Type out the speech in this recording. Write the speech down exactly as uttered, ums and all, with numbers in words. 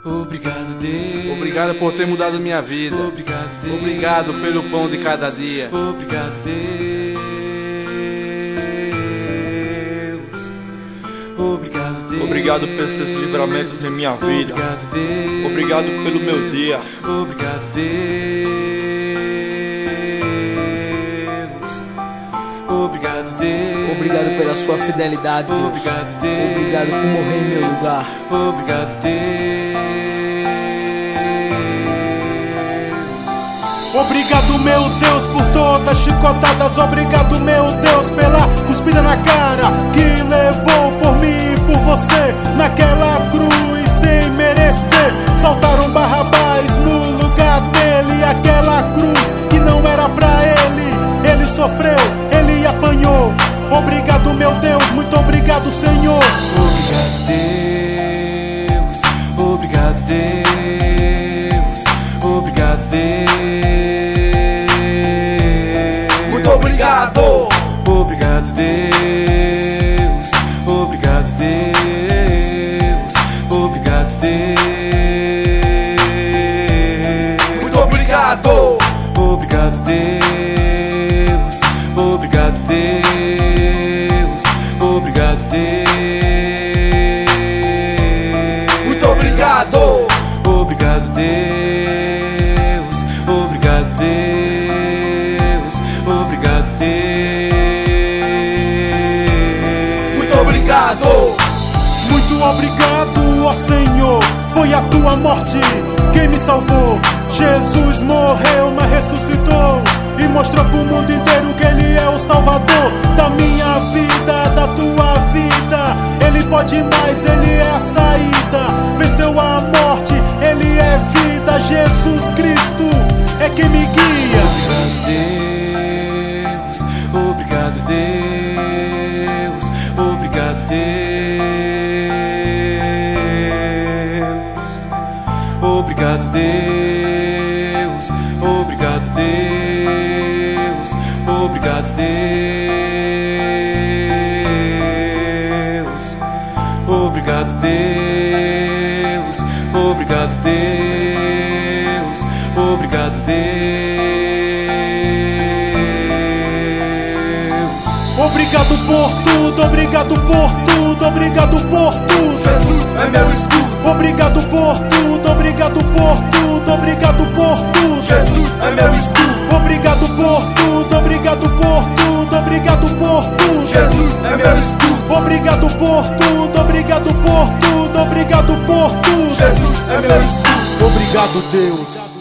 Obrigado, Deus. Obrigado por ter mudado minha vida. Obrigado, Deus. Obrigado pelo pão de cada dia. Obrigado, Deus. Obrigado, Deus. Obrigado pelos seus livramentos em minha vida. Obrigado, Deus. Obrigado pelo meu dia. Obrigado, Deus. Obrigado, Deus. Obrigado pela sua fidelidade, Deus. Obrigado, Deus. Obrigado por morrer em meu lugar. Obrigado, Deus. Obrigado, meu Deus, por todas as chicotadas. Obrigado, meu Deus, pela cuspida na cara que levou por mim e por você naquela cruz sem merecer. Saltaram Barrabás no lugar dele. Aquela cruz que não era pra ele. Ele sofreu, ele apanhou. Obrigado, meu Deus, muito obrigado, Senhor. Obrigado, Deus. Obrigado, Deus. Obrigado, Deus. Muito obrigado. Obrigado, Deus. Obrigado, Deus. Obrigado, Deus. Muito obrigado. Obrigado, Deus. Obrigado, Deus. Obrigado, Deus. Muito obrigado. Obrigado, Deus. Obrigado, Deus. Obrigado, Deus. Muito obrigado. Muito obrigado, ó Senhor. Foi a tua morte quem me salvou. Jesus morreu, mas ressuscitou e mostrou pro mundo inteiro que Ele é o Salvador da minha vida, da tua vida. Ele pode mais, Ele é a saída. Venceu a morte, Ele é vida. Jesus Cristo é quem me guia. Obrigado, Deus. Obrigado, Deus. Obrigado, Deus. Obrigado, Deus. Obrigado, Deus. Obrigado, Deus. Obrigado, Deus. Obrigado, Deus. Obrigado por tudo, obrigado por tudo, obrigado por tudo. Jesus é meu escudo. Obrigado por tudo, obrigado por tudo, obrigado por tudo. Jesus é meu escudo. Obrigado por tudo, obrigado por tudo, obrigado por tudo. Jesus é meu escudo. Obrigado por tudo, obrigado por tudo, obrigado por tudo. Jesus é meu escudo. Obrigado, Deus.